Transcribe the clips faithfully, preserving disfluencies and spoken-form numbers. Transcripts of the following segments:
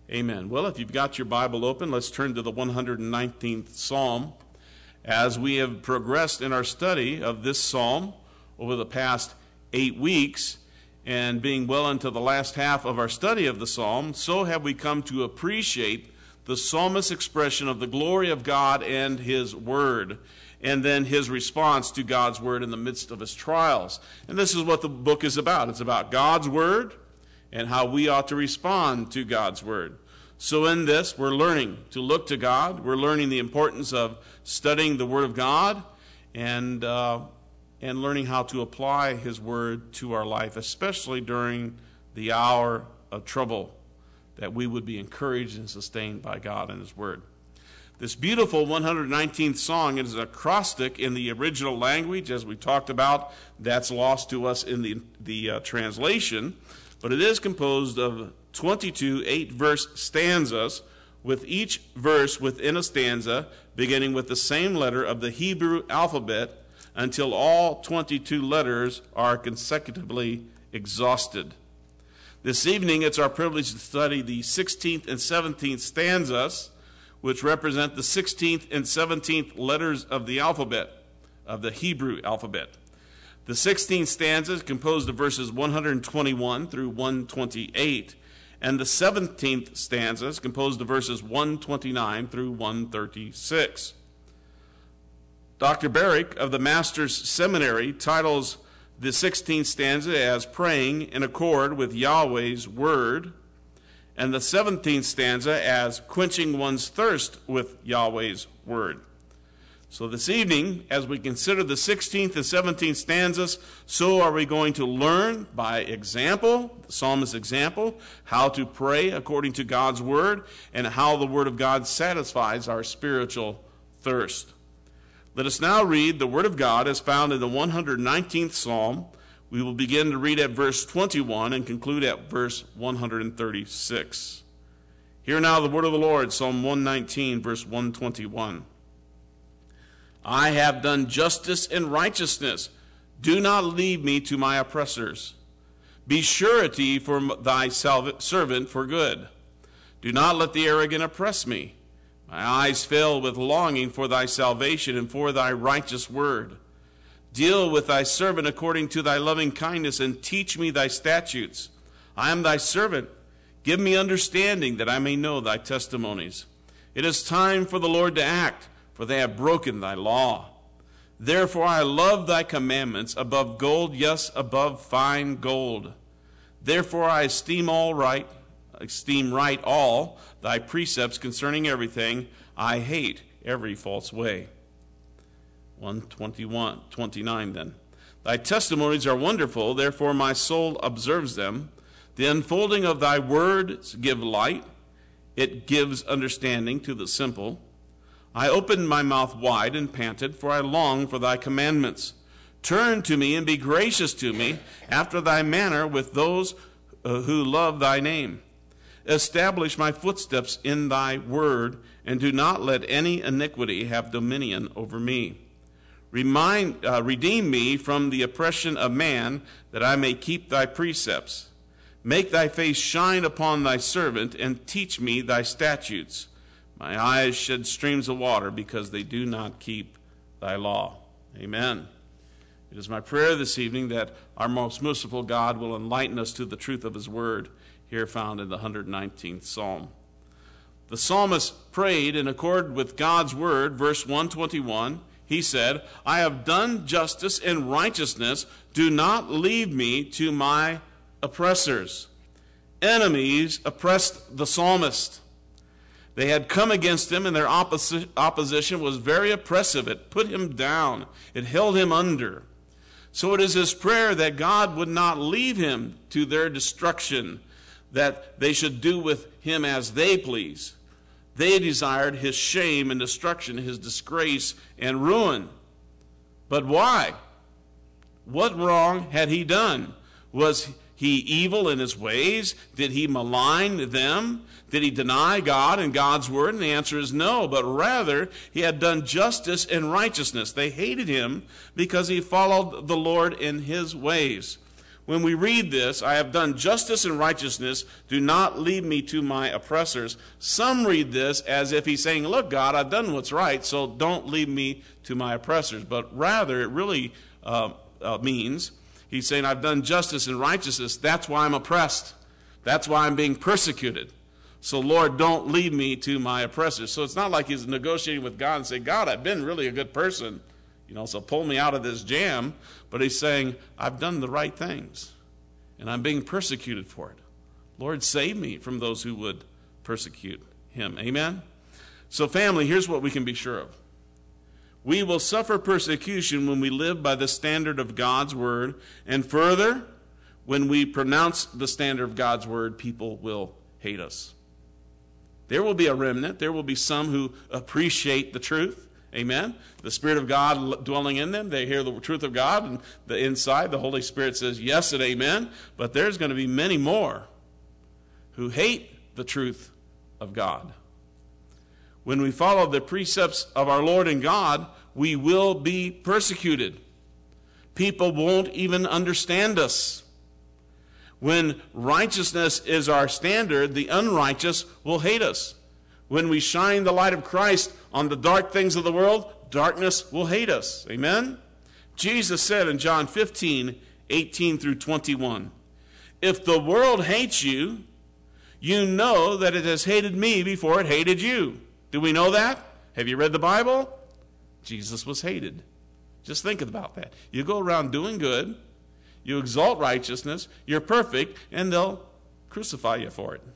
Amen. Well, if you've got your Bible open, let's turn to the one hundred nineteenth Psalm. As we have progressed in our study of this psalm over the past eight weeks, and being well into the last half of our study of the psalm, so have we come to appreciate the psalmist's expression of the glory of God and his word, and then his response to God's word in the midst of his trials. And this is what the book is about. It's about God's word and how we ought to respond to God's word. So in this, we're learning to look to God. We're learning the importance of studying the word of God and uh, and learning how to apply his word to our life, especially during the hour of trouble, that we would be encouraged and sustained by God and his word. This beautiful one hundred nineteenth song is an acrostic in the original language, as we talked about. That's lost to us in the, the uh, translation. But it is composed of twenty-two eight-verse stanzas, with each verse within a stanza beginning with the same letter of the Hebrew alphabet until all twenty-two letters are consecutively exhausted. This evening, it's our privilege to study the sixteenth and seventeenth stanzas, which represent the sixteenth and seventeenth letters of the alphabet, of the Hebrew alphabet. The sixteenth stanza is composed of verses one hundred twenty-one through one twenty-eight, and the seventeenth stanza is composed of verses one twenty-nine through one thirty-six. Doctor Barrick of the Master's Seminary titles the sixteenth stanza as Praying in Accord with Yahweh's Word, and the seventeenth stanza as Quenching One's Thirst with Yahweh's Word. So this evening, as we consider the sixteenth and seventeenth stanzas, so are we going to learn by example, the psalmist's example, how to pray according to God's word, and how the word of God satisfies our spiritual thirst. Let us now read the word of God as found in the one hundred nineteenth Psalm. We will begin to read at verse twenty-one and conclude at verse one hundred thirty-six. Hear now the word of the Lord, Psalm one nineteen, verse one twenty-one. I have done justice and righteousness. Do not leave me to my oppressors. Be surety for thy servant for good. Do not let the arrogant oppress me. My eyes fail with longing for thy salvation and for thy righteous word. Deal with thy servant according to thy loving kindness, and teach me thy statutes. I am thy servant. Give me understanding that I may know thy testimonies. It is time for the Lord to act, for they have broken thy law. Therefore I love thy commandments above gold, yes, above fine gold. Therefore I esteem all right, esteem right all thy precepts concerning everything. I hate every false way. one twenty-one, twenty-nine then. Thy testimonies are wonderful, therefore my soul observes them. The unfolding of thy words give light. It gives understanding to the simple. I opened my mouth wide and panted, for I long for thy commandments. Turn to me and be gracious to me, after thy manner with those uh, who love thy name. Establish my footsteps in thy word, and do not let any iniquity have dominion over me. Remind, uh, redeem me from the oppression of man, that I may keep thy precepts. Make thy face shine upon thy servant, and teach me thy statutes. My eyes shed streams of water, because they do not keep thy law. Amen. It is my prayer this evening that our most merciful God will enlighten us to the truth of his word, here found in the one hundred nineteenth Psalm. The psalmist prayed in accord with God's word, verse one twenty-one. He said, I have done justice and righteousness. Do not leave me to my oppressors. Enemies oppressed the psalmist. They had come against him, and their opposi- opposition was very oppressive. It put him down. It held him under. So it is his prayer that God would not leave him to their destruction, that they should do with him as they please. They desired his shame and destruction, his disgrace and ruin. But why? What wrong had he done? Was he evil in his ways? Did he malign them? Did he deny God and God's word? And the answer is no, but rather he had done justice and righteousness. They hated him because he followed the Lord in his ways. when we read this, I have done justice and righteousness, do not lead me to my oppressors. Some read this as if he's saying, look, God, I've done what's right, so don't lead me to my oppressors. But rather, it really uh, uh, means, he's saying, I've done justice and righteousness, that's why I'm oppressed. That's why I'm being persecuted. So, Lord, don't lead me to my oppressors. So it's not like he's negotiating with God and saying, God, I've been really a good person, you know, so pull me out of this jam. But he's saying, I've done the right things, and I'm being persecuted for it. Lord, save me from those who would persecute him. Amen? So, family, here's what we can be sure of. We will suffer persecution when we live by the standard of God's word, and further, when we pronounce the standard of God's word, people will hate us. There will be a remnant. There will be some who appreciate the truth. Amen. The Spirit of God dwelling in them. They hear the truth of God, and the inside, the Holy Spirit says yes and amen. But there's going to be many more who hate the truth of God. When we follow the precepts of our Lord and God, we will be persecuted. People won't even understand us. When righteousness is our standard, the unrighteous will hate us. When we shine the light of Christ on the dark things of the world, darkness will hate us. Amen? Jesus said in John fifteen, eighteen through twenty-one, if the world hates you, you know that it has hated me before it hated you. Do we know that? Have you read the Bible? Jesus was hated. Just think about that. You go around doing good, you exalt righteousness, you're perfect, and they'll crucify you for it.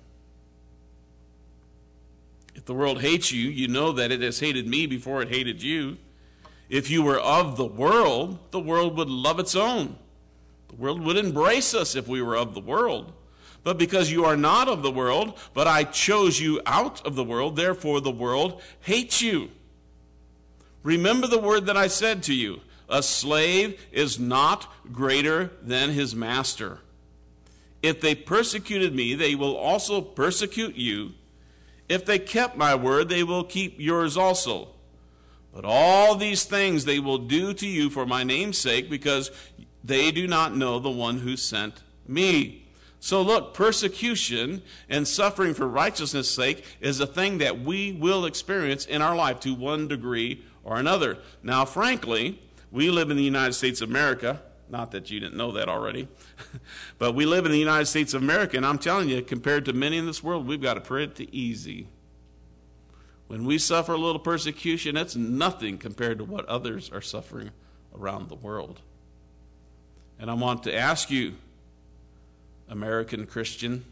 If the world hates you, you know that it has hated me before it hated you. If you were of the world, the world would love its own. The world would embrace us if we were of the world. But because you are not of the world, but I chose you out of the world, therefore the world hates you. Remember the word that I said to you, a slave is not greater than his master. If they persecuted me, they will also persecute you. If they kept my word, they will keep yours also. But all these things they will do to you for my name's sake, because they do not know the one who sent me. So look, persecution and suffering for righteousness' sake is a thing that we will experience in our life to one degree or another. Now, frankly, we live in the United States of America. Not that you didn't know that already. But we live in the United States of America, and I'm telling you, compared to many in this world, we've got it pretty easy. When we suffer a little persecution, it's nothing compared to what others are suffering around the world. And I want to ask you, American Christian,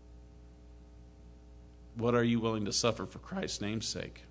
what are you willing to suffer for Christ's name's sake?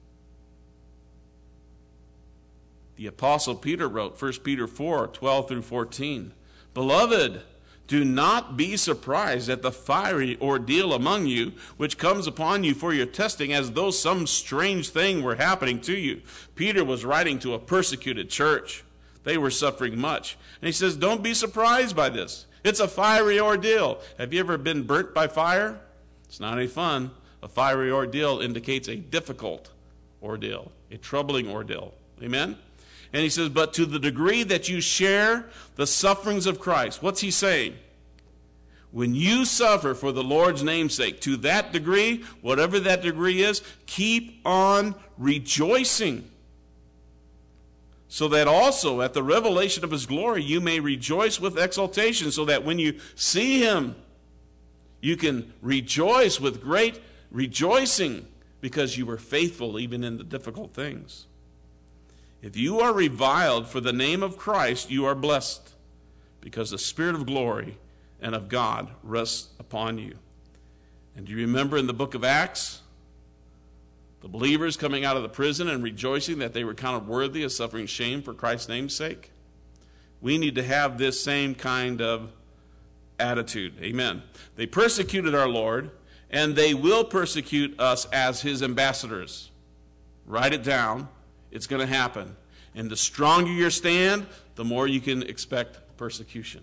The Apostle Peter wrote, First Peter four, twelve through fourteen, Beloved, do not be surprised at the fiery ordeal among you, which comes upon you for your testing, as though some strange thing were happening to you. Peter was writing to a persecuted church. They were suffering much. And he says, don't be surprised by this. It's a fiery ordeal. Have you ever been burnt by fire? It's not any fun. A fiery ordeal indicates a difficult ordeal, a troubling ordeal. Amen? And he says, but to the degree that you share the sufferings of Christ, what's he saying? When you suffer for the Lord's name's sake, to that degree, whatever that degree is, keep on rejoicing. So that also at the revelation of his glory you may rejoice with exultation, so that when you see him, you can rejoice with great rejoicing, because you were faithful even in the difficult things. If you are reviled for the name of Christ, you are blessed, because the Spirit of glory and of God rests upon you. And do you remember in the book of Acts, the believers coming out of the prison and rejoicing that they were counted worthy of suffering shame for Christ's name's sake? We need to have this same kind of attitude. Amen. They persecuted our Lord, and they will persecute us as his ambassadors. Write it down. It's going to happen. And the stronger your stand, the more you can expect persecution.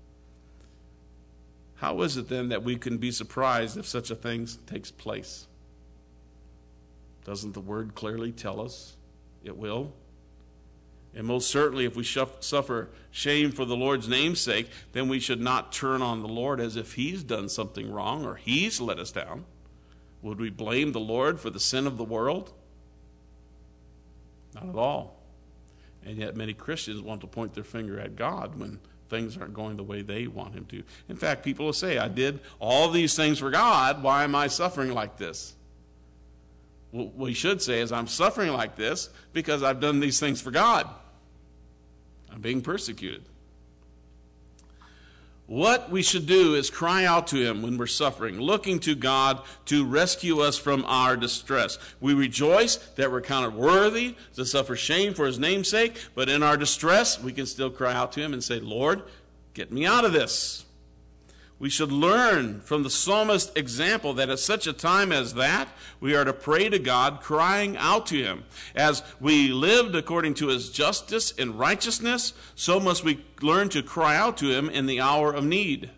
How is it then that we can be surprised if such a thing takes place? Doesn't the word clearly tell us it will? And most certainly, if we suffer shame for the Lord's name's sake, then we should not turn on the Lord as if he's done something wrong or he's let us down. Would we blame the Lord for the sin of the world? Not at all. And yet many Christians want to point their finger at God when things aren't going the way they want him to. In fact, people will say, I did all these things for God. Why am I suffering like this? What we should say is, I'm suffering like this because I've done these things for God. I'm being persecuted. What we should do is cry out to him when we're suffering, looking to God to rescue us from our distress. We rejoice that we're counted worthy to suffer shame for his name's sake, but in our distress, we can still cry out to him and say, Lord, get me out of this. We should learn from the psalmist's example that at such a time as that, we are to pray to God, crying out to him. As we lived according to his justice and righteousness, so must we learn to cry out to him in the hour of need.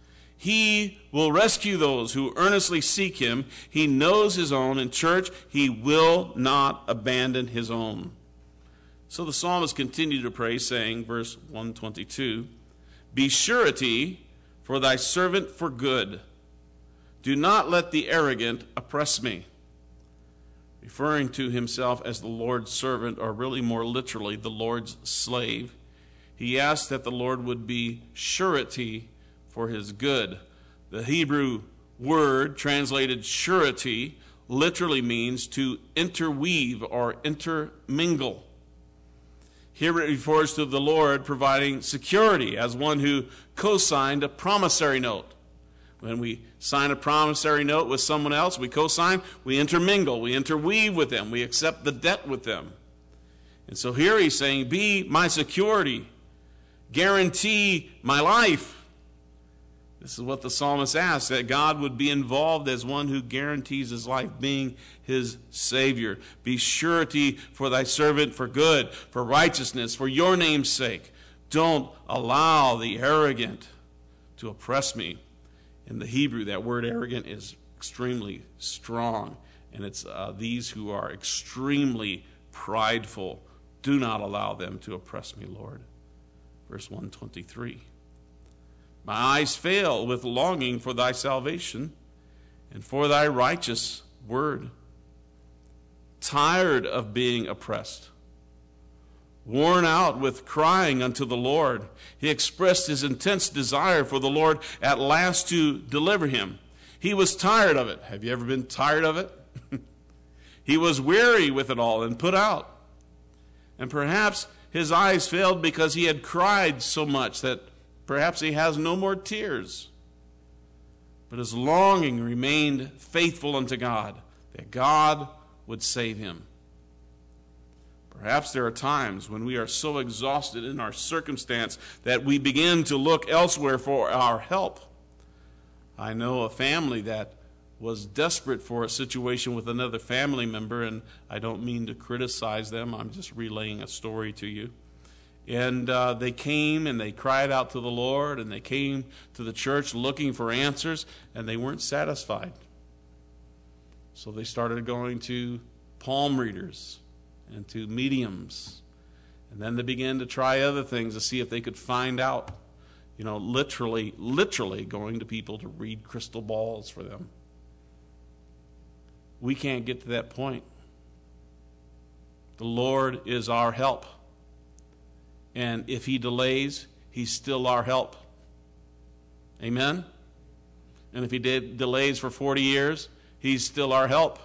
He will rescue those who earnestly seek him. He knows his own. In church, he will not abandon his own. So the psalmist continued to pray, saying, verse one twenty-two, be surety for thy servant for good. Do not let the arrogant oppress me. Referring to himself as the Lord's servant, or really more literally, the Lord's slave, he asked that the Lord would be surety for his good. The Hebrew word translated surety literally means to interweave or intermingle. Here it refers to the Lord providing security as one who co-signed a promissory note. When we sign a promissory note with someone else, we co-sign, we intermingle, we interweave with them, we accept the debt with them. And so here he's saying, be my security, guarantee my life. This is what the psalmist asks, that God would be involved as one who guarantees his life, being his Savior. Be surety for thy servant for good, for righteousness, for your name's sake. Don't allow the arrogant to oppress me. In the Hebrew, that word arrogant is extremely strong, and it's uh, these who are extremely prideful. Do not allow them to oppress me, Lord. Verse one twenty-three. My eyes fail with longing for thy salvation and for thy righteous word. Tired of being oppressed, worn out with crying unto the Lord, he expressed his intense desire for the Lord at last to deliver him. He was tired of it. Have you ever been tired of it? He was weary with it all and put out. And perhaps his eyes failed because he had cried so much that perhaps he has no more tears. But his longing remained faithful unto God, that God would save him. Perhaps there are times when we are so exhausted in our circumstance that we begin to look elsewhere for our help. I know a family that was desperate for a situation with another family member, and I don't mean to criticize them. I'm just relaying a story to you. And uh, they came and they cried out to the Lord, and they came to the church looking for answers, and they weren't satisfied. So they started going to palm readers and to mediums. And then they began to try other things to see if they could find out. You know, literally, literally going to people to read crystal balls for them. We can't get to that point. The Lord is our help. And if he delays, he's still our help. Amen? And if he did delays for forty years, he's still our help.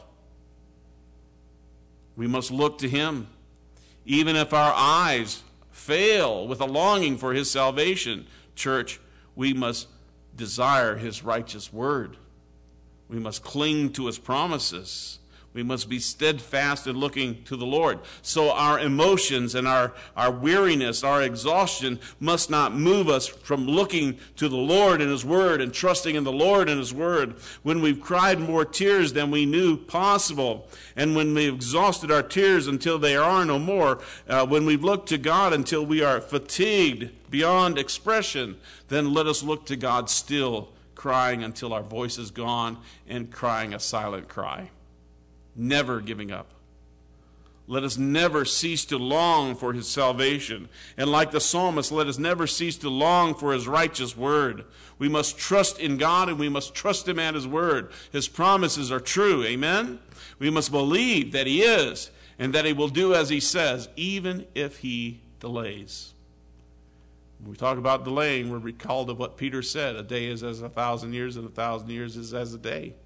We must look to him. Even if our eyes fail with a longing for his salvation, church, we must desire his righteous word. We must cling to his promises. We must be steadfast in looking to the Lord. So our emotions and our, our weariness, our exhaustion must not move us from looking to the Lord and his word and trusting in the Lord and his word. When we've cried more tears than we knew possible, and when we've exhausted our tears until they are no more, uh, when we've looked to God until we are fatigued beyond expression, then let us look to God still, crying until our voice is gone and crying a silent cry. Never giving up. let us never cease to long for his salvation. And like the psalmist, let us never cease to long for his righteous word. We must trust in God, and we must trust him at his word. His promises are true. Amen? We must believe that he is, and that he will do as he says, even if he delays. When we talk about delaying, we're recalled of what Peter said. A day is as a thousand years, and a thousand years is as a day.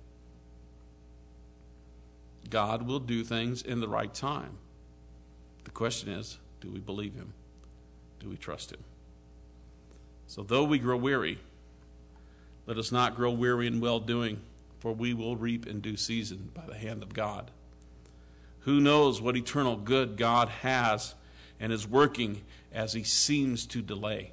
God will do things in the right time. The question is, do we believe him? Do we trust him? So though we grow weary, let us not grow weary in well-doing, for we will reap in due season by the hand of God. Who knows what eternal good God has and is working as he seems to delay?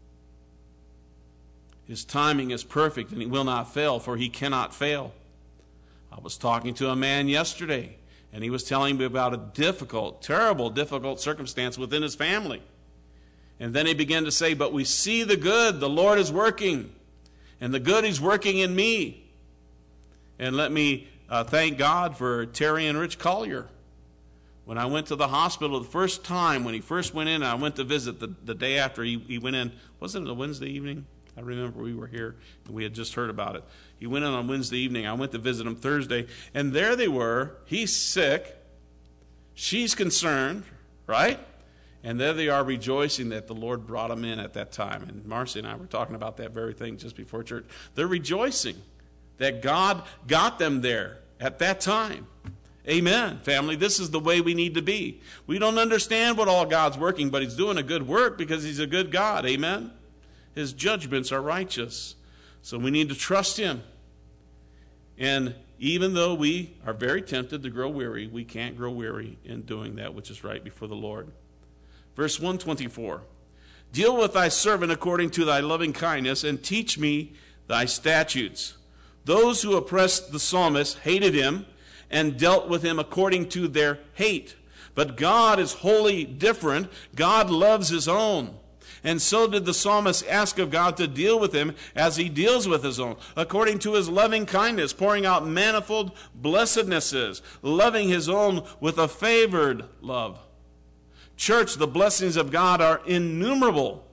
His timing is perfect, and he will not fail, for he cannot fail. I was talking to a man yesterday, and he was telling me about a difficult, terrible, difficult circumstance within his family. And then he began to say, but we see the good. The Lord is working, and the good he's working in me. And let me uh, thank God for Terry and Rich Collier. When I went to the hospital the first time, when he first went in, I went to visit the, the day after he, he went in. Wasn't it a Wednesday evening? I remember we were here, and we had just heard about it. He went in on Wednesday evening. I went to visit him Thursday, and there they were. He's sick. She's concerned, right? And there they are rejoicing that the Lord brought him in at that time. And Marcy and I were talking about that very thing just before church. They're rejoicing that God got them there at that time. Amen, family. This is the way we need to be. We don't understand what all God's working, but he's doing a good work because he's a good God. Amen. His judgments are righteous. So we need to trust him. And even though we are very tempted to grow weary, we can't grow weary in doing that which is right before the Lord. Verse one twenty-four. Deal with thy servant according to thy loving kindness, and teach me thy statutes. Those who oppressed the psalmist hated him and dealt with him according to their hate. But God is wholly different. God loves his own. And so did the psalmist ask of God to deal with him as he deals with his own, according to his loving kindness, pouring out manifold blessednesses, loving his own with a favored love. Church, the blessings of God are innumerable.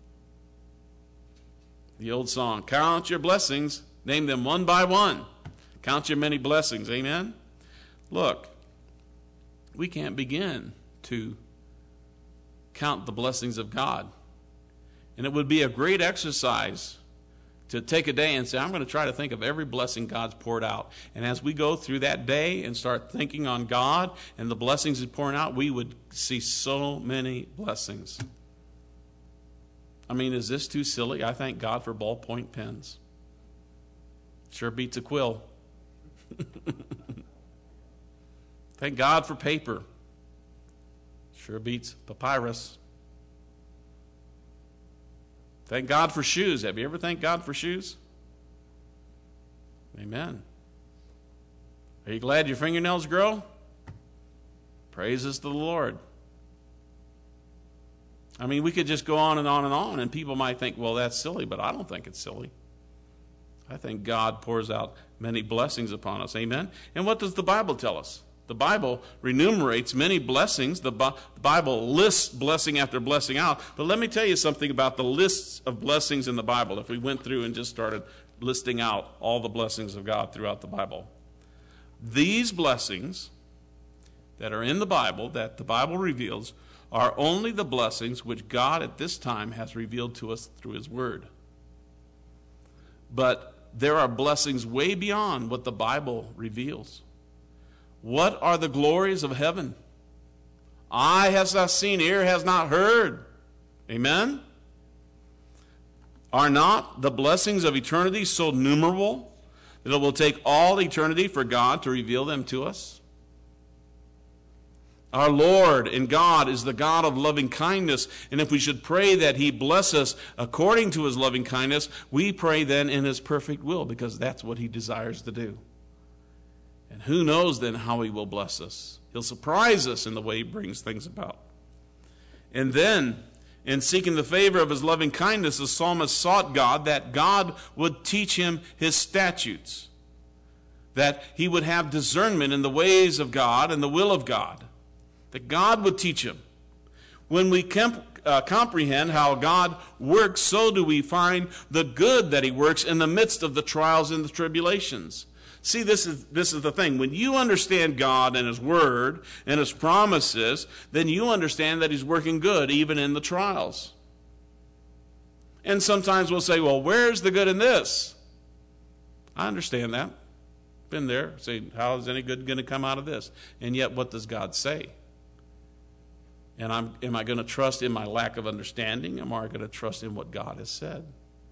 The old song, count your blessings, name them one by one. Count your many blessings, amen? Look, we can't begin to count the blessings of God. And it would be a great exercise to take a day and say, I'm going to try to think of every blessing God's poured out. And as we go through that day and start thinking on God and the blessings he's pouring out, we would see so many blessings. I mean, is this too silly? I thank God for ballpoint pens. Sure beats a quill. Thank God for paper. Sure beats papyrus. Thank God for shoes. Have you ever thanked God for shoes? Amen. Are you glad your fingernails grow? Praises to the Lord. I mean, we could just go on and on and on, and people might think, well, that's silly, but I don't think it's silly. I think God pours out many blessings upon us. Amen? And what does the Bible tell us? The Bible enumerates many blessings. The Bible lists blessing after blessing out. But let me tell you something about the lists of blessings in the Bible. If we went through and just started listing out all the blessings of God throughout the Bible. These blessings that are in the Bible, that the Bible reveals, are only the blessings which God at this time has revealed to us through his word. But there are blessings way beyond what the Bible reveals. What are the glories of heaven? Eye has not seen, ear has not heard. Amen? Are not the blessings of eternity so numerable that it will take all eternity for God to reveal them to us? Our Lord and God is the God of loving kindness, and if we should pray that he bless us according to his loving kindness, we pray then in his perfect will, because that's what he desires to do. And who knows then how he will bless us? He'll surprise us in the way he brings things about. And then, in seeking the favor of his loving kindness, the psalmist sought God, that God would teach him his statutes, that he would have discernment in the ways of God and the will of God, that God would teach him. When we comp- uh, comprehend how God works, so do we find the good that he works in the midst of the trials and the tribulations. See, this is this is the thing. When you understand God and his word and his promises, then you understand that he's working good even in the trials. And sometimes we'll say, well, where's the good in this? I understand that. Been there. Say, how is any good going to come out of this? And yet, what does God say? And I'm, am I going to trust in my lack of understanding? Or am I going to trust in what God has said?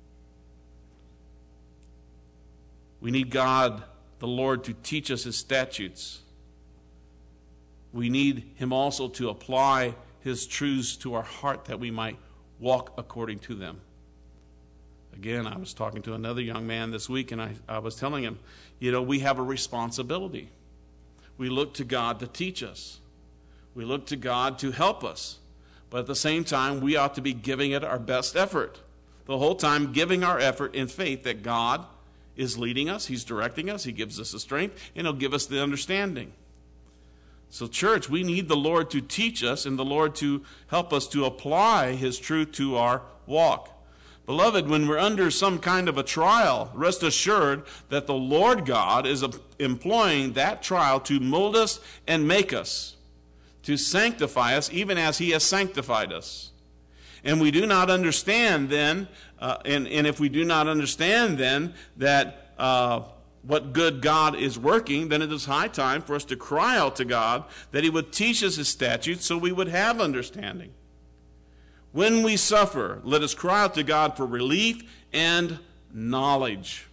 We need God, the Lord, to teach us his statutes. We need him also to apply his truths to our heart that we might walk according to them. Again, I was talking to another young man this week, and I, I was telling him, you know, we have a responsibility. We look to God to teach us. We look to God to help us. But at the same time, we ought to be giving it our best effort. The whole time giving our effort in faith that God is leading us, he's directing us, he gives us the strength, and he'll give us the understanding. So church, we need the Lord to teach us and the Lord to help us to apply his truth to our walk. Beloved, when we're under some kind of a trial, rest assured that the Lord God is employing that trial to mold us and make us, to sanctify us even as he has sanctified us. And we do not understand then, uh, and, and if we do not understand then that uh, what good God is working, then it is high time for us to cry out to God that he would teach us his statutes so we would have understanding. When we suffer, let us cry out to God for relief and knowledge.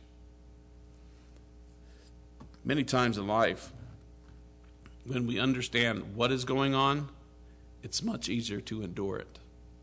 Many times in life, when we understand what is going on, it's much easier to endure it.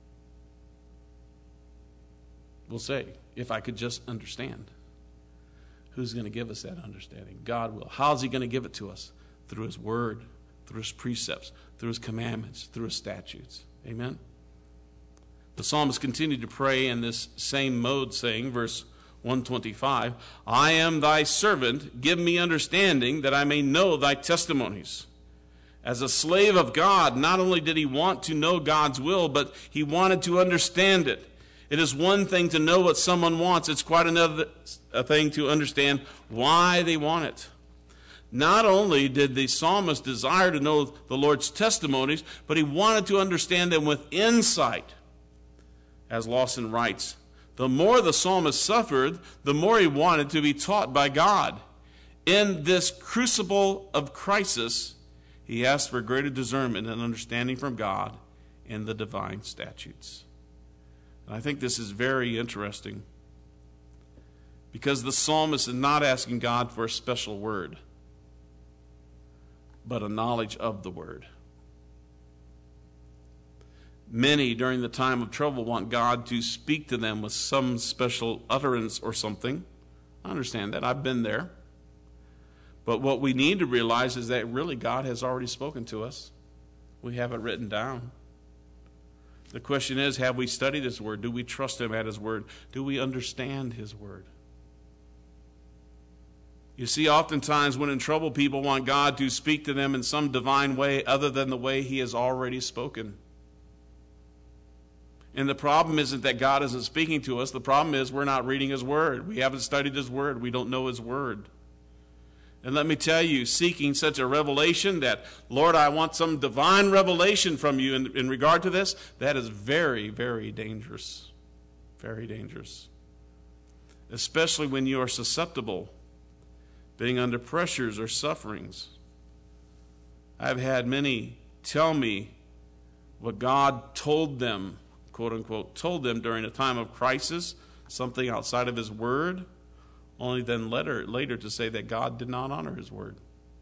We'll say, if I could just understand. Who's going to give us that understanding? God will. How is he going to give it to us? Through his word, through his precepts, through his commandments, through his statutes. Amen? The psalmist continued to pray in this same mode, saying, verse one twenty-five, I am thy servant, give me understanding that I may know thy testimonies. As a slave of God, not only did he want to know God's will, but he wanted to understand it. It is one thing to know what someone wants. It's quite another thing to understand why they want it. Not only did the psalmist desire to know the Lord's testimonies, but he wanted to understand them with insight. As Lawson writes, the more the psalmist suffered, the more he wanted to be taught by God. In this crucible of crisis, he asked for greater discernment and understanding from God in the divine statutes. And I think this is very interesting because the psalmist is not asking God for a special word, but a knowledge of the word. Many during the time of trouble want God to speak to them with some special utterance or something. I understand that. I've been there. But what we need to realize is that really God has already spoken to us. We have it written down. The question is, have we studied his word? Do we trust him at his word? Do we understand his word? You see, oftentimes when in trouble, people want God to speak to them in some divine way other than the way he has already spoken. And the problem isn't that God isn't speaking to us. The problem is we're not reading his word. We haven't studied his word. We don't know his word. And let me tell you, seeking such a revelation that, Lord, I want some divine revelation from you in, in regard to this, that is very, very dangerous. Very dangerous. Especially when you are susceptible, being under pressures or sufferings. I've had many tell me what God told them, quote unquote, told them during a time of crisis, something outside of his word, only then later, later to say that God did not honor his word.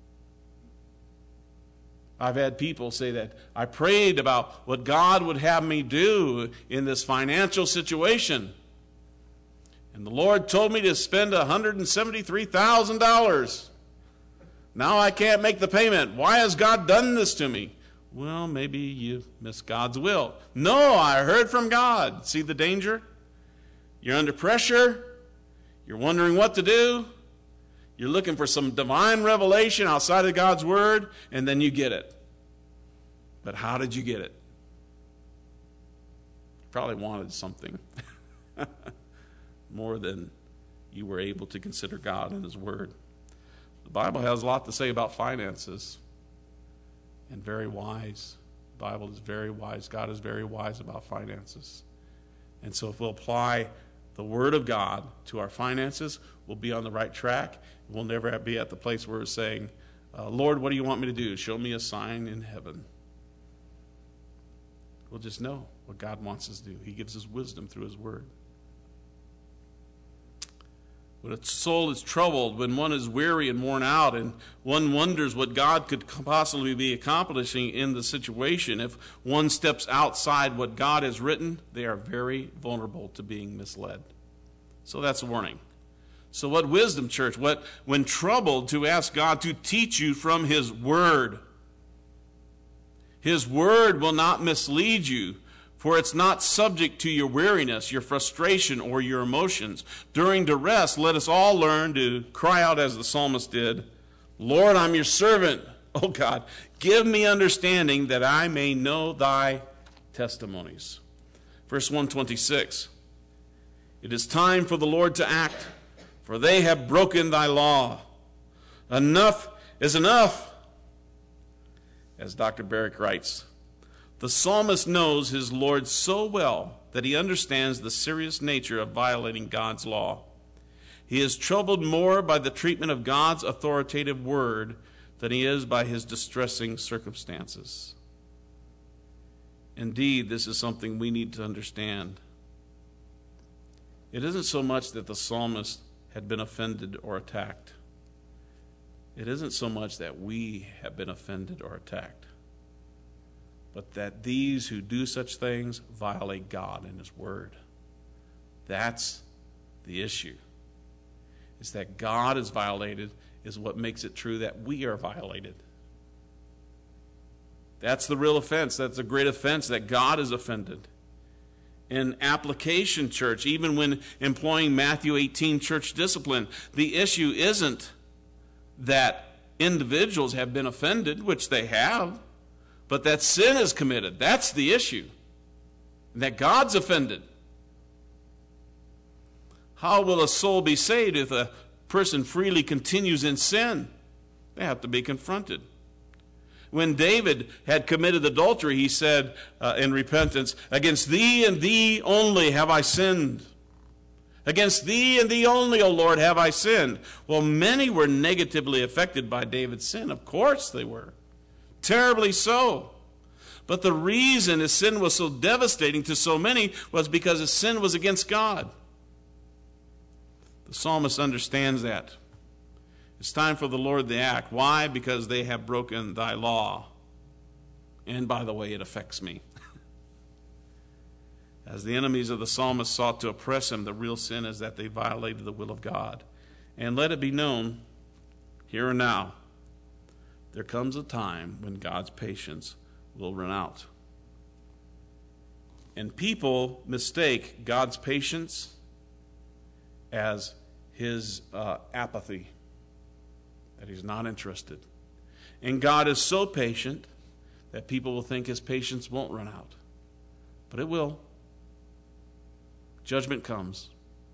I've had people say that I prayed about what God would have me do in this financial situation, and the Lord told me to spend one hundred seventy-three thousand dollars. Now I can't make the payment. Why has God done this to me? Well, maybe you missed God's will. No, I heard from God. See the danger? You're under pressure. You're wondering what to do. You're looking for some divine revelation outside of God's word, and then you get it. But how did you get it? You probably wanted something more than you were able to consider God and His Word. The Bible has a lot to say about finances, and very wise. The Bible is very wise. God is very wise about finances. And so if we'll apply the Word of God to our finances, we'll be on the right track. We'll never be at the place where we're saying, uh, Lord, what do you want me to do? Show me a sign in heaven. We'll just know what God wants us to do. He gives us wisdom through His Word. When a soul is troubled, when one is weary and worn out, and one wonders what God could possibly be accomplishing in the situation, if one steps outside what God has written, they are very vulnerable to being misled. So that's a warning. So what wisdom, church? What, when troubled, to ask God to teach you from His Word. His Word will not mislead you, for it's not subject to your weariness, your frustration, or your emotions. During duress, let us all learn to cry out as the psalmist did, Lord, I'm your servant. Oh God, give me understanding that I may know thy testimonies. Verse one twenty-six, it is time for the Lord to act, for they have broken thy law. Enough is enough. As Doctor Barrick writes, the psalmist knows his Lord so well that he understands the serious nature of violating God's law. He is troubled more by the treatment of God's authoritative word than he is by his distressing circumstances. Indeed, this is something we need to understand. It isn't so much that the psalmist had been offended or attacked. It isn't so much that we have been offended or attacked, but that these who do such things violate God and His Word. That's the issue. Is that God is violated is what makes it true that we are violated. That's the real offense. That's the great offense, that God is offended. In application, church, even when employing Matthew eighteen church discipline, the issue isn't that individuals have been offended, which they have, but that sin is committed. That's the issue. And that God's offended. How will a soul be saved if a person freely continues in sin? They have to be confronted. When David had committed adultery, he said uh, in repentance, against thee and thee only have I sinned. Against thee and thee only, O Lord, have I sinned. Well, many were negatively affected by David's sin. Of course they were. Terribly so. But the reason his sin was so devastating to so many was because his sin was against God. The psalmist understands that. It's time for the Lord to act. Why? Because they have broken thy law. And by the way, it affects me. As the enemies of the psalmist sought to oppress him, the real sin is that they violated the will of God. And let it be known, here and now, there comes a time when God's patience will run out. And people mistake God's patience as His uh, apathy, that He's not interested. And God is so patient that people will think His patience won't run out. But it will. Judgment comes.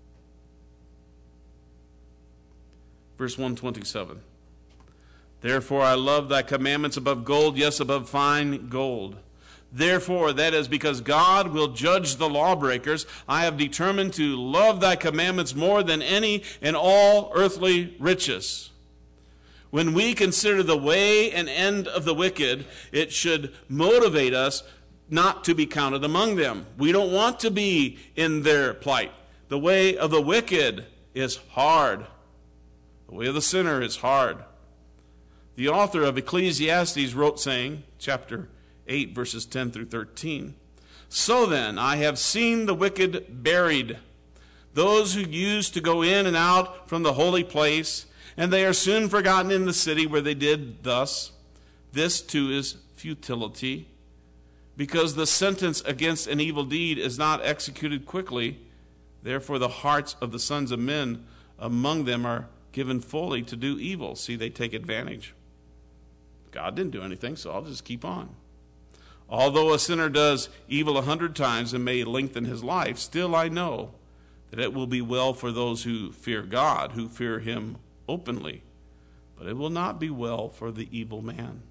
Verse one twenty-seven. Therefore I love thy commandments above gold, yes, above fine gold. Therefore, that is because God will judge the lawbreakers, I have determined to love thy commandments more than any and all earthly riches. When we consider the way and end of the wicked, it should motivate us not to be counted among them. We don't want to be in their plight. The way of the wicked is hard. The way of the sinner is hard. The author of Ecclesiastes wrote, saying, chapter eight, verses ten through thirteen, so then, I have seen the wicked buried, those who used to go in and out from the holy place, and they are soon forgotten in the city where they did thus. This too is futility, because the sentence against an evil deed is not executed quickly. Therefore the hearts of the sons of men among them are given fully to do evil. See, they take advantage. God didn't do anything, so I'll just keep on. Although a sinner does evil a hundred times and may lengthen his life, still I know that it will be well for those who fear God, who fear him openly. But it will not be well for the evil man.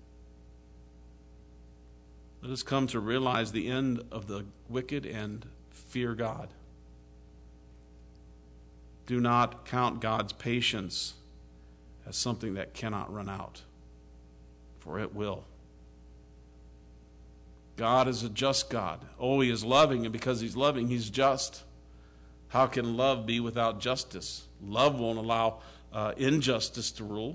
Let us come to realize the end of the wicked and fear God. Do not count God's patience as something that cannot run out, for it will. God is a just God. Oh, he is loving, and because he's loving, he's just. How can love be without justice? Love won't allow uh, injustice to rule.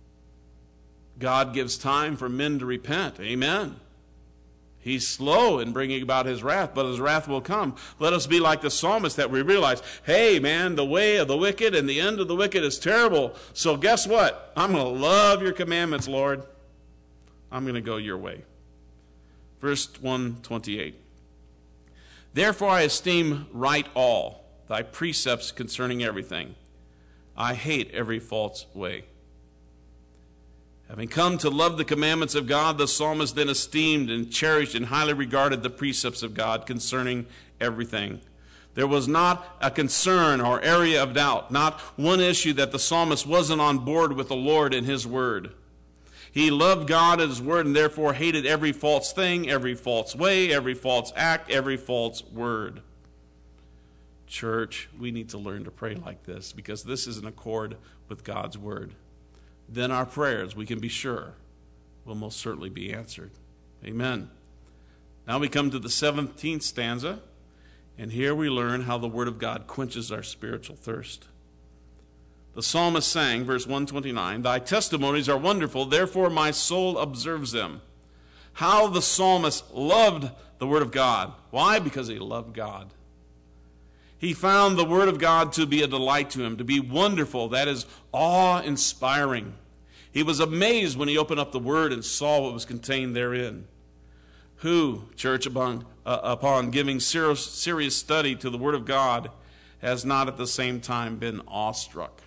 God gives time for men to repent. Amen. He's slow in bringing about his wrath, but his wrath will come. Let us be like the psalmist, that we realize, hey, man, the way of the wicked and the end of the wicked is terrible. So guess what? I'm going to love your commandments, Lord. I'm going to go your way. Verse one twenty-eight. Therefore I esteem right all thy precepts concerning everything. I hate every false way. Having come to love the commandments of God, the psalmist then esteemed and cherished and highly regarded the precepts of God concerning everything. There was not a concern or area of doubt, not one issue that the psalmist wasn't on board with the Lord and his word. He loved God and his word and therefore hated every false thing, every false way, every false act, every false word. Church, we need to learn to pray like this, because this is in accord with God's word. Then our prayers, we can be sure, will most certainly be answered. Amen. Now we come to the seventeenth stanza, and here we learn how the word of God quenches our spiritual thirst. The psalmist sang, verse one twenty-nine, thy testimonies are wonderful, therefore my soul observes them. How the psalmist loved the word of God. Why? Because he loved God. He found the word of God to be a delight to him, to be wonderful, that is, awe-inspiring. He was amazed when he opened up the word and saw what was contained therein. Who, church, upon, uh, upon giving serious, serious study to the word of God, has not at the same time been awestruck?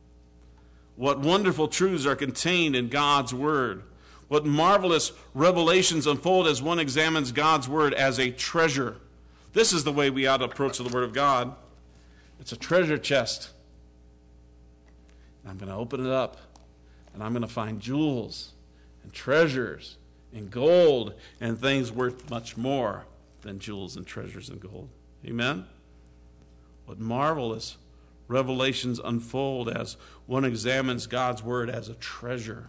What wonderful truths are contained in God's word. What marvelous revelations unfold as one examines God's word as a treasure. This is the way we ought to approach the word of God. It's a treasure chest. And I'm going to open it up, and I'm going to find jewels and treasures and gold and things worth much more than jewels and treasures and gold. Amen? What marvelous revelations unfold as one examines God's word as a treasure.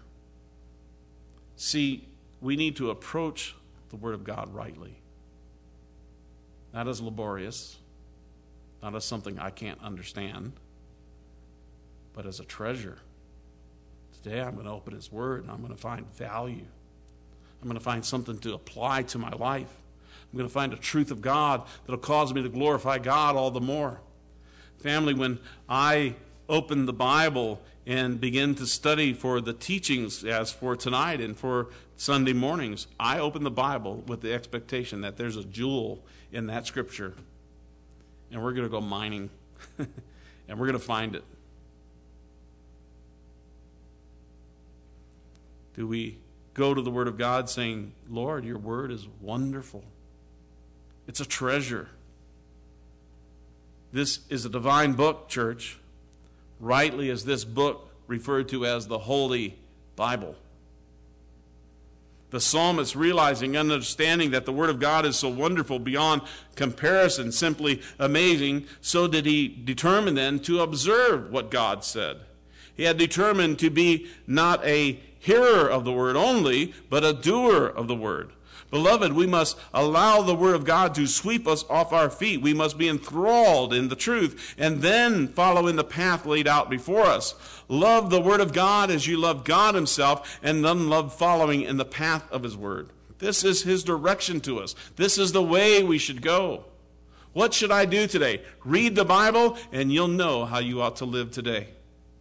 See, we need to approach the word of God rightly. Not as laborious, not as something I can't understand, but as a treasure. Today I'm going to open his word and I'm going to find value. I'm going to find something to apply to my life. I'm going to find a truth of God that will cause me to glorify God all the more. Family, when I open the Bible and begin to study for the teachings as for tonight and for Sunday mornings, I open the Bible with the expectation that there's a jewel in that scripture, and we're going to go mining, and we're going to find it. Do we go to the Word of God saying, Lord, your Word is wonderful. It's a treasure. This is a divine book, church. Rightly is this book referred to as the Holy Bible. The psalmist, realizing and understanding that the Word of God is so wonderful beyond comparison, simply amazing, so did he determine then to observe what God said. He had determined to be not a hearer of the Word only, but a doer of the Word. Beloved, we must allow the Word of God to sweep us off our feet. We must be enthralled in the truth and then follow in the path laid out before us. Love the Word of God as you love God himself, and then love following in the path of his Word. This is his direction to us. This is the way we should go. What should I do today? Read the Bible, and you'll know how you ought to live today.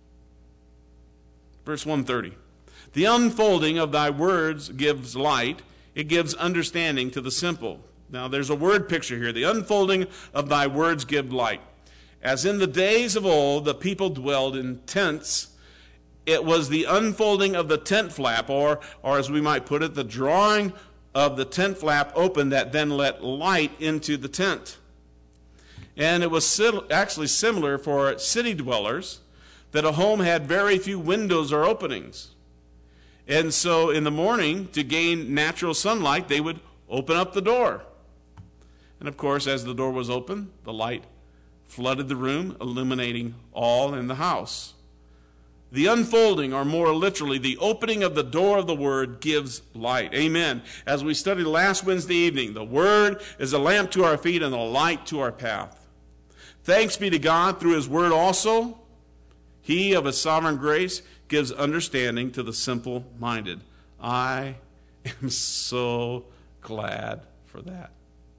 Verse one thirty. The unfolding of thy words gives light. It gives understanding to the simple. Now there's a word picture here. The unfolding of thy words give light. As in the days of old, the people dwelled in tents. It was the unfolding of the tent flap, or, or as we might put it, the drawing of the tent flap open that then let light into the tent. And it was actually similar for city dwellers, that a home had very few windows or openings. And so in the morning, to gain natural sunlight, they would open up the door. And of course, as the door was open, the light flooded the room, illuminating all in the house. The unfolding, or more literally, the opening of the door of the Word gives light. Amen. As we studied last Wednesday evening, the Word is a lamp to our feet and a light to our path. Thanks be to God through His Word also. He, of His sovereign grace, gives understanding to the simple-minded. I am so glad for that.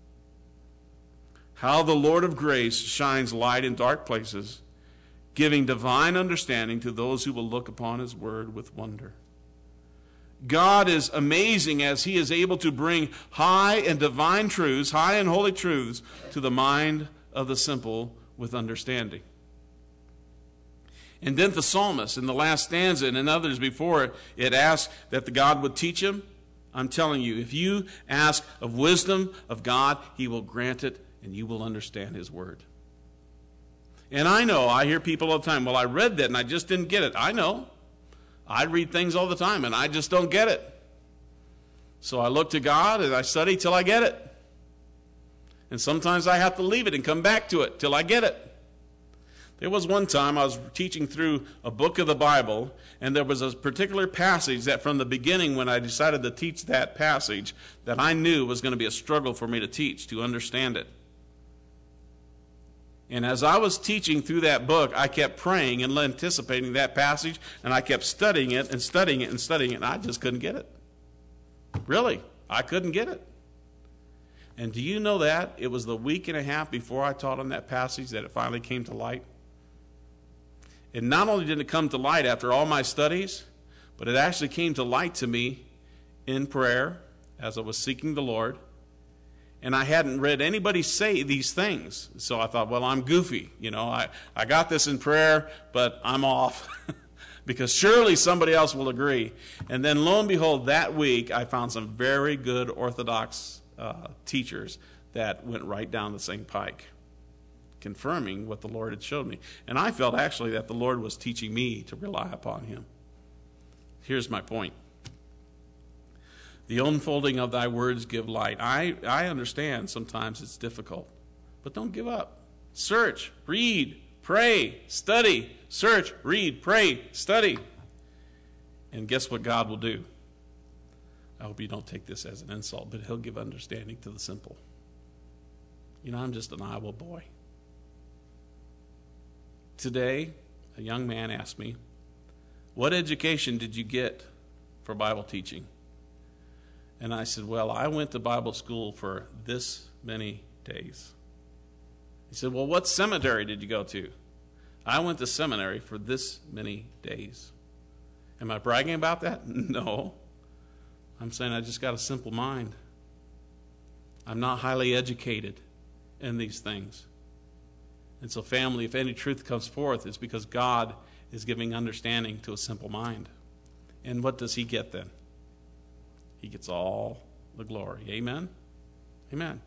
How the Lord of grace shines light in dark places, giving divine understanding to those who will look upon His word with wonder. God is amazing as He is able to bring high and divine truths, high and holy truths, to the mind of the simple with understanding. And then the psalmist in the last stanza and in others before it, it asks that the God would teach him. I'm telling you, if you ask of wisdom of God, He will grant it and you will understand His word. And I know, I hear people all the time, well, I read that and I just didn't get it. I know. I read things all the time and I just don't get it. So I look to God and I study till I get it. And sometimes I have to leave it and come back to it till I get it. There was one time I was teaching through a book of the Bible, and there was a particular passage that from the beginning when I decided to teach that passage that I knew was going to be a struggle for me to teach, to understand it. And as I was teaching through that book, I kept praying and anticipating that passage, and I kept studying it and studying it and studying it, and I just couldn't get it. Really, I couldn't get it. And do you know that? It was the week and a half before I taught on that passage that it finally came to light. And not only did it come to light after all my studies, but it actually came to light to me in prayer as I was seeking the Lord. And I hadn't read anybody say these things. So I thought, well, I'm goofy. You know, I, I got this in prayer, but I'm off. Because surely somebody else will agree. And then lo and behold, that week I found some very good Orthodox uh, teachers that went right down the same pike, confirming what the Lord had showed me. And I felt actually that the Lord was teaching me to rely upon Him. Here's my point. The unfolding of thy words give light. I, I understand sometimes it's difficult, but don't give up. Search, read, pray, study. Search, read, pray, study. And guess what God will do? I hope you don't take this as an insult, but He'll give understanding to the simple. You know, I'm just an Iowa boy. Today, a young man asked me, what education did you get for Bible teaching? And I said, well, I went to Bible school for this many days. He said, well, what seminary did you go to? I went to seminary for this many days. Am I bragging about that? No. I'm saying I just got a simple mind. I'm not highly educated in these things. And so, family, if any truth comes forth, it's because God is giving understanding to a simple mind. And what does He get then? He gets all the glory. Amen? Amen.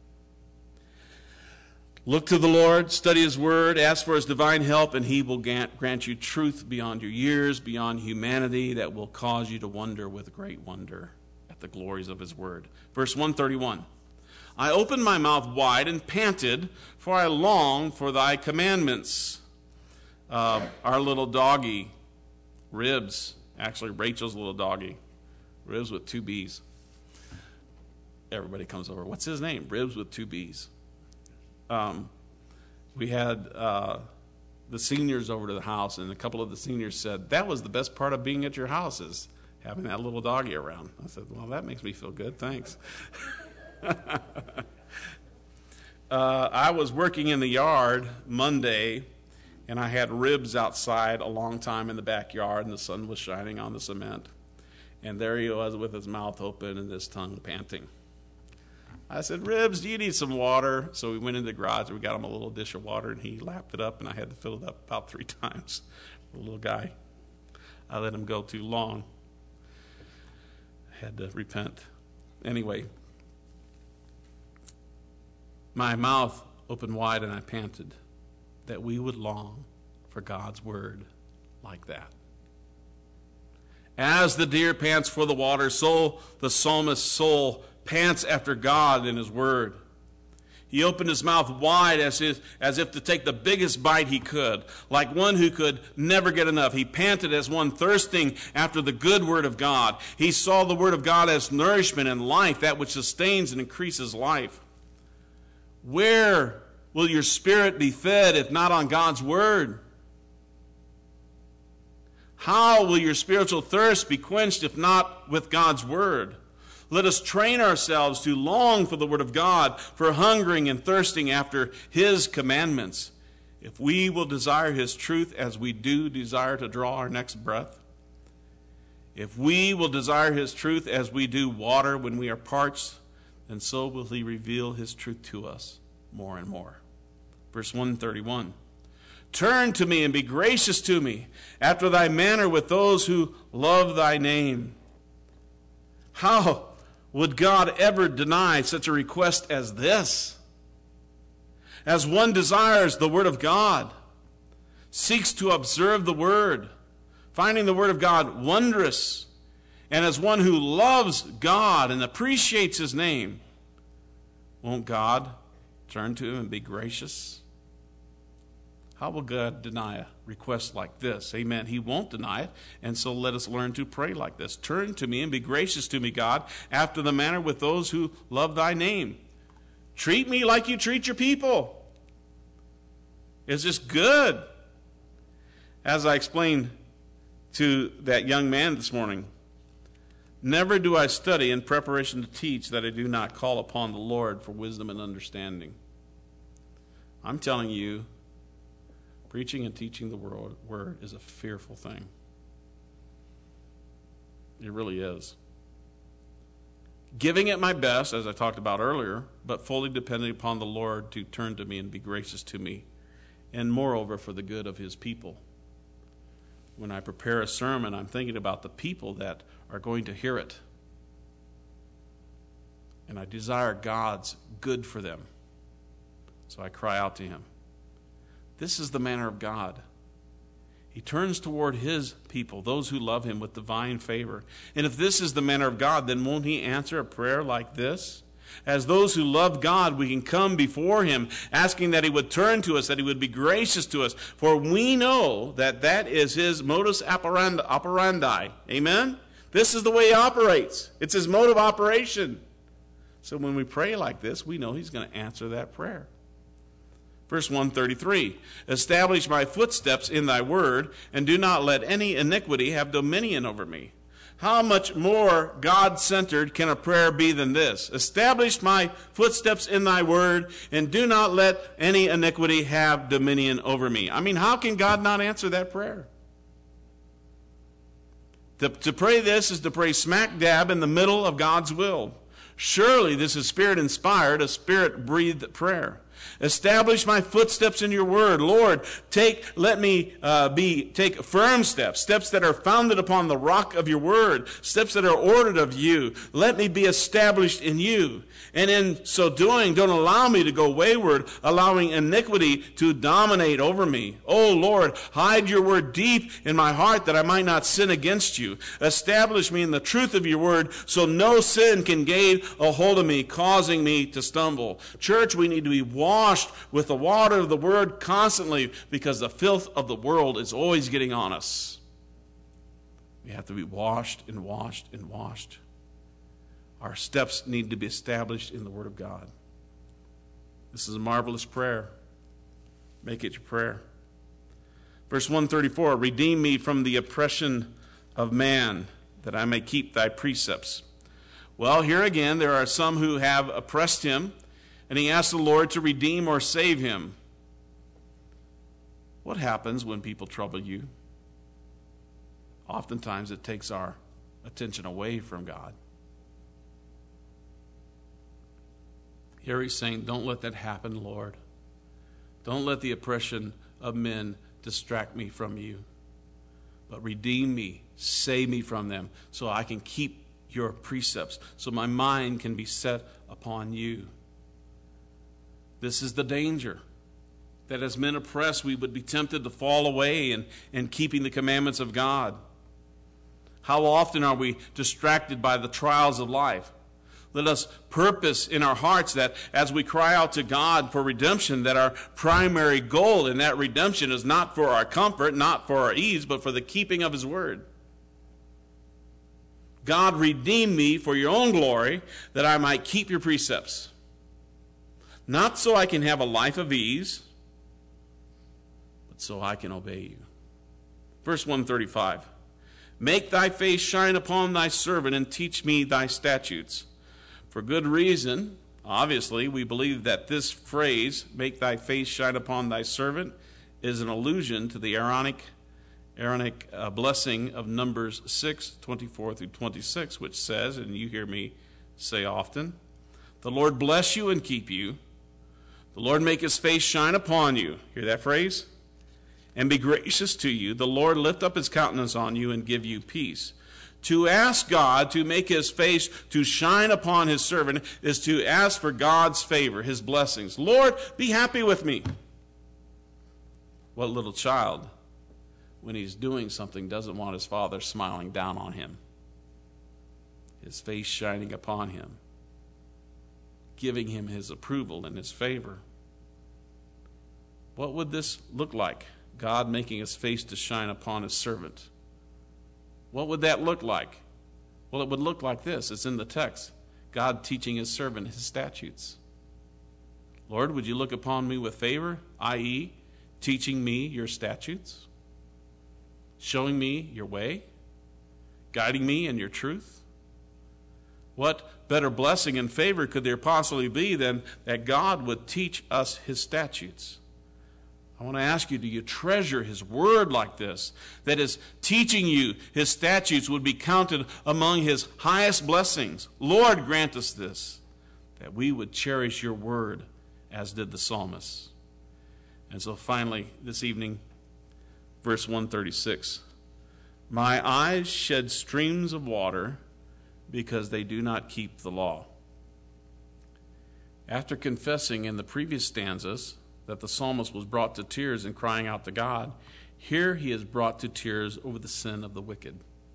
Look to the Lord, study His word, ask for His divine help, and He will grant you truth beyond your years, beyond humanity, that will cause you to wonder with great wonder at the glories of His word. Verse one thirty-one. I opened my mouth wide and panted, for I long for thy commandments. Uh, our little doggy, Ribs, actually Rachel's little doggy, Ribs with two B's. Everybody comes over. What's his name? Ribs with two B's. Um, we had uh, the seniors over to the house, and a couple of the seniors said, that was the best part of being at your house, is having that little doggy around. I said, well, that makes me feel good. Thanks. uh, I was working in the yard Monday, and I had Ribs outside a long time in the backyard, and the sun was shining on the cement. And there he was with his mouth open and his tongue panting. I said, Ribs, do you need some water? So we went in the garage, and we got him a little dish of water, and he lapped it up, and I had to fill it up about three times. The little guy. I let him go too long. I had to repent. anyway, my mouth opened wide and I panted that we would long for God's word like that. As the deer pants for the water, so the psalmist's soul pants after God and his word. He opened his mouth wide as if, as if to take the biggest bite he could, like one who could never get enough. He panted as one thirsting after the good word of God. He saw the word of God as nourishment and life, that which sustains and increases life. Where will your spirit be fed if not on God's word? How will your spiritual thirst be quenched if not with God's word? Let us train ourselves to long for the word of God, for hungering and thirsting after his commandments. If we will desire his truth as we do desire to draw our next breath, if we will desire his truth as we do water when we are parched, then so will he reveal his truth to us more and more. Verse one thirty-one. Turn to me and be gracious to me, after thy manner with those who love thy name. How would God ever deny such a request as this? As one desires the word of God, seeks to observe the word, finding the word of God wondrous, and as one who loves God and appreciates his name, won't God turn to him and be gracious? How will God deny a request like this? Amen. He won't deny it, and so let us learn to pray like this. Turn to me and be gracious to me, God, after the manner with those who love thy name. Treat me like you treat your people. It's just good. As I explained to that young man this morning, never do I study in preparation to teach that I do not call upon the Lord for wisdom and understanding. I'm telling you, preaching and teaching the word is a fearful thing. It really is. Giving it my best, as I talked about earlier, but fully depending upon the Lord to turn to me and be gracious to me, and moreover for the good of his people. When I prepare a sermon, I'm thinking about the people that are going to hear it. And I desire God's good for them. So I cry out to him. This is the manner of God. He turns toward his people, those who love him, with divine favor. And if this is the manner of God, then won't he answer a prayer like this? As those who love God, we can come before him, asking that he would turn to us, that he would be gracious to us. For we know that that is his modus operandi. Amen? This is the way he operates. It's his mode of operation. So when we pray like this, we know he's going to answer that prayer. Verse one thirty-three, establish my footsteps in thy word, and do not let any iniquity have dominion over me. How much more God-centered can a prayer be than this? Establish my footsteps in thy word, and do not let any iniquity have dominion over me. I mean, how can God not answer that prayer? To, to pray this is to pray smack dab in the middle of God's will. Surely this is Spirit-inspired, a Spirit-breathed prayer. Establish my footsteps in your word. Lord, take, let me uh, be, take firm steps, steps that are founded upon the rock of your word, steps that are ordered of you. Let me be established in you. And in so doing, don't allow me to go wayward, allowing iniquity to dominate over me. Oh Lord, hide your word deep in my heart that I might not sin against you. Establish me in the truth of your word so no sin can gain a hold of me, causing me to stumble. Church, we need to be washed with the water of the word constantly because the filth of the world is always getting on us. We have to be washed and washed and washed. Our steps need to be established in the word of God. This is a marvelous prayer. Make it your prayer. Verse one thirty-four, redeem me from the oppression of man, that I may keep thy precepts. Well, here again, there are some who have oppressed him, and he asks the Lord to redeem or save him. What happens when people trouble you? Oftentimes it takes our attention away from God. Here he's saying, don't let that happen, Lord. Don't let the oppression of men distract me from you. But redeem me, save me from them, so I can keep your precepts, so my mind can be set upon you. This is the danger, that as men oppressed, we would be tempted to fall away in, in keeping the commandments of God. How often are we distracted by the trials of life? Let us purpose in our hearts that as we cry out to God for redemption, that our primary goal in that redemption is not for our comfort, not for our ease, but for the keeping of his word. God, redeem me for your own glory, that I might keep your precepts. Not so I can have a life of ease, but so I can obey you. Verse one thirty-five. Make thy face shine upon thy servant, and teach me thy statutes. For good reason, obviously, we believe that this phrase, make thy face shine upon thy servant, is an allusion to the Aaronic, Aaronic uh, blessing of Numbers six, twenty-four through twenty-six, which says, and you hear me say often, the Lord bless you and keep you. The Lord make his face shine upon you. Hear that phrase? And be gracious to you. The Lord lift up his countenance on you and give you peace. To ask God to make his face to shine upon his servant is to ask for God's favor, his blessings. Lord, be happy with me. What little child, when he's doing something, doesn't want his father smiling down on him? His face shining upon him, giving him his approval and his favor. What would this look like? God making his face to shine upon his servant. What would that look like? Well, it would look like this. It's in the text. God teaching his servant his statutes. Lord, would you look upon me with favor, that is, teaching me your statutes, showing me your way, guiding me in your truth? What better blessing and favor could there possibly be than that God would teach us his statutes? I want to ask you, do you treasure his word like this? That his teaching you his statutes would be counted among his highest blessings. Lord, grant us this, that we would cherish your word as did the psalmist. And so finally, this evening, verse one thirty-six. My eyes shed streams of water because they do not keep the law. After confessing in the previous stanzas that the psalmist was brought to tears in crying out to God, here he is brought to tears over the sin of the wicked.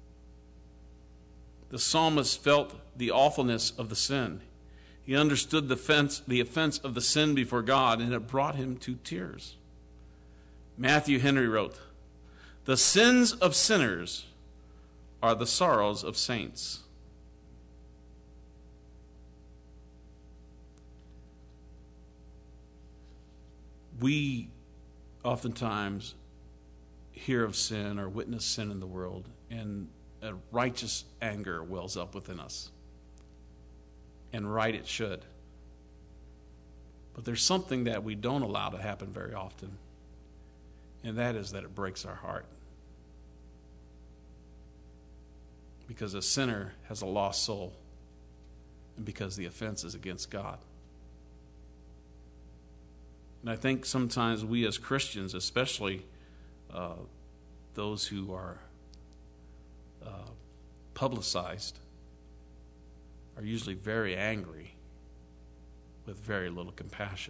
The psalmist felt the awfulness of the sin. He understood the offense, the offense of the sin before God, and it brought him to tears. Matthew Henry wrote, the sins of sinners are the sorrows of saints. We oftentimes hear of sin or witness sin in the world, and a righteous anger wells up within us. And right it should. But there's something that we don't allow to happen very often, and that is that it breaks our heart. Because a sinner has a lost soul, and because the offense is against God. And I think sometimes we as Christians, especially uh, those who are uh, publicized, are usually very angry with very little compassion.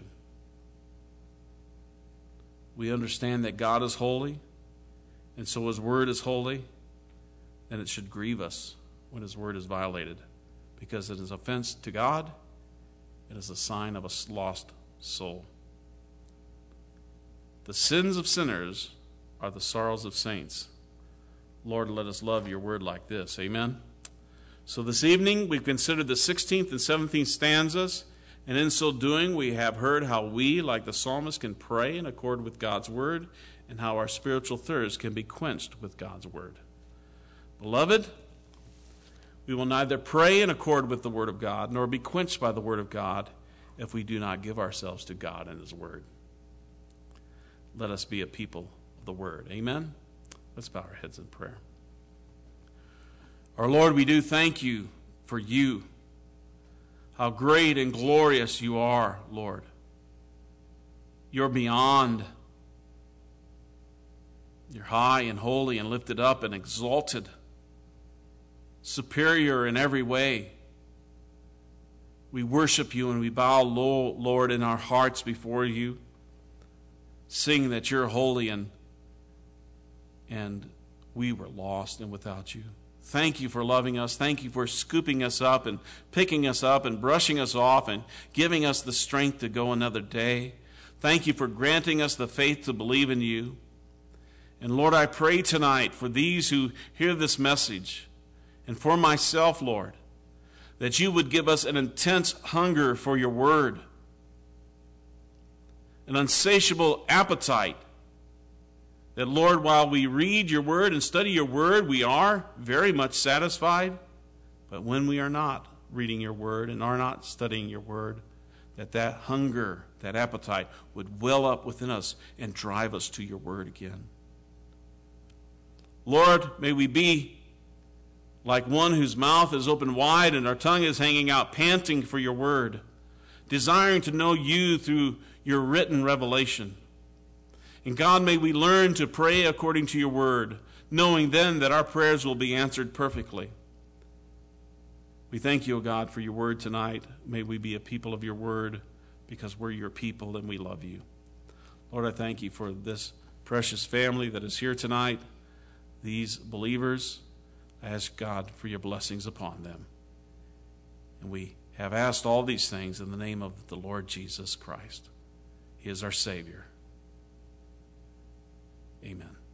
We understand that God is holy, and so his word is holy, and it should grieve us when his word is violated, because it is offense to God, it is a sign of a lost soul. The sins of sinners are the sorrows of saints. Lord, let us love your word like this. Amen. So this evening we've considered the sixteenth and seventeenth stanzas, and in so doing we have heard how we, like the psalmist, can pray in accord with God's word, and how our spiritual thirst can be quenched with God's word. Beloved, we will neither pray in accord with the word of God nor be quenched by the word of God if we do not give ourselves to God and his word. Let us be a people of the word. Amen? Let's bow our heads in prayer. Our Lord, we do thank you for you. How great and glorious you are, Lord. You're beyond. You're high and holy and lifted up and exalted. superior in every way. We worship you and we bow low, Lord, in our hearts before you, sing that you're holy and, and we were lost and without you. Thank you for loving us. Thank you for scooping us up and picking us up and brushing us off and giving us the strength to go another day. Thank you for granting us the faith to believe in you. And Lord, I pray tonight for these who hear this message and for myself, Lord, that you would give us an intense hunger for your word, an insatiable appetite. That, Lord, while we read your word and study your word, we are very much satisfied. But when we are not reading your word and are not studying your word, that that hunger, that appetite would well up within us and drive us to your word again. Lord, may we be like one whose mouth is open wide and our tongue is hanging out, panting for your word, desiring to know you through your written revelation. And God, may we learn to pray according to your word, knowing then that our prayers will be answered perfectly. We thank you, O God, for your word tonight. May we be a people of your word because we're your people and we love you. Lord, I thank you for this precious family that is here tonight, these believers. I ask God for your blessings upon them. And we have asked all these things in the name of the Lord Jesus Christ. He is our Savior. Amen.